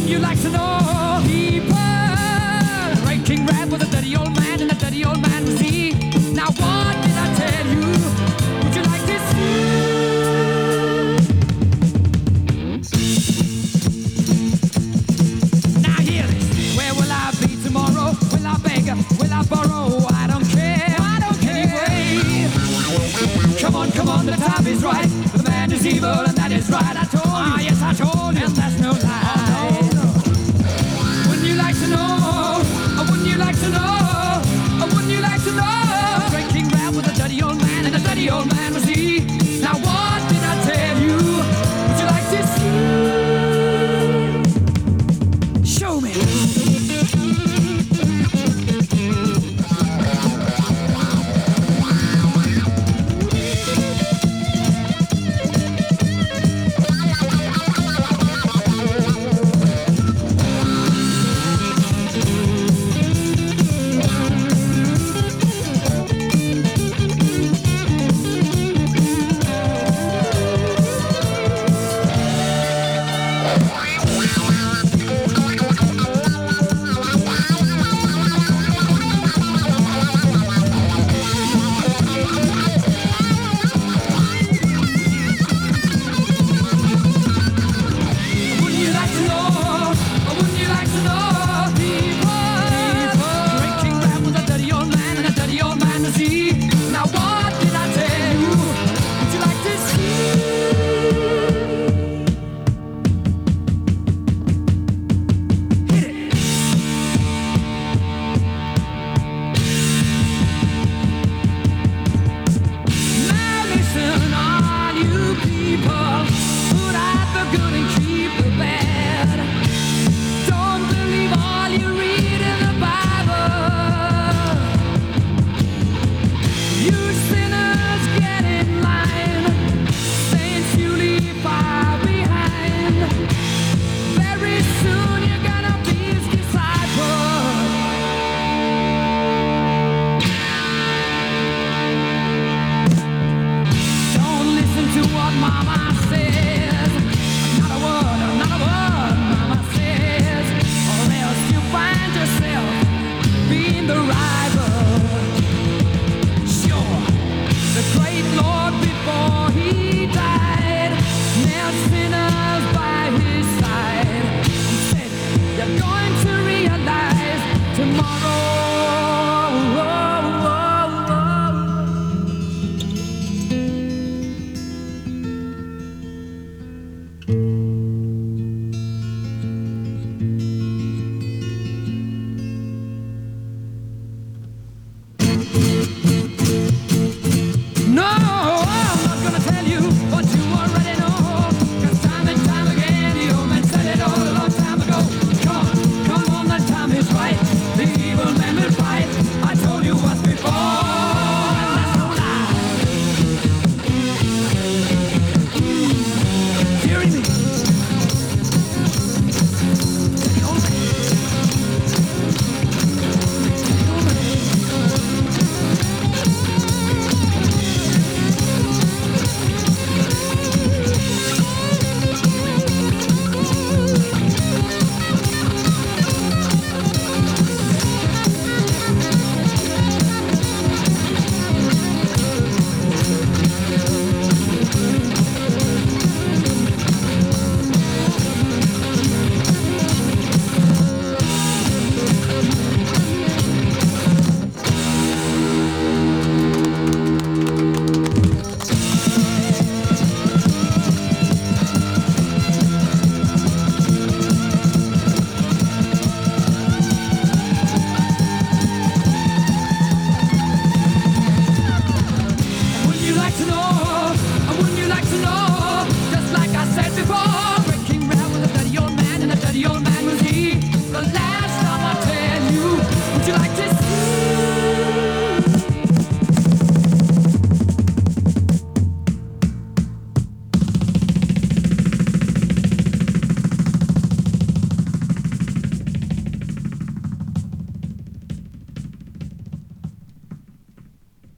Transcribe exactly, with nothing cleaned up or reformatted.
you like to know people? Red King Red was a dirty old man, and the dirty old man was he. Now what did I tell you? Would you like to see? Now hear this. Where will I be tomorrow? Will I beg? Will I borrow? I don't care. I don't care. Anyway, come on, come on, the time is right. The man is evil, and that is right. I told you. Ah, yes, I told you, and that's no lie. Oh, no, no. Wouldn't you like to know? Oh, wouldn't you like to know? Oh, wouldn't you like to know? Great King Rat was a dirty old man, and a dirty old man was he. Now what did I tell you? Would you like to see? Show me. Wouldn't you like to know? Just like I said before.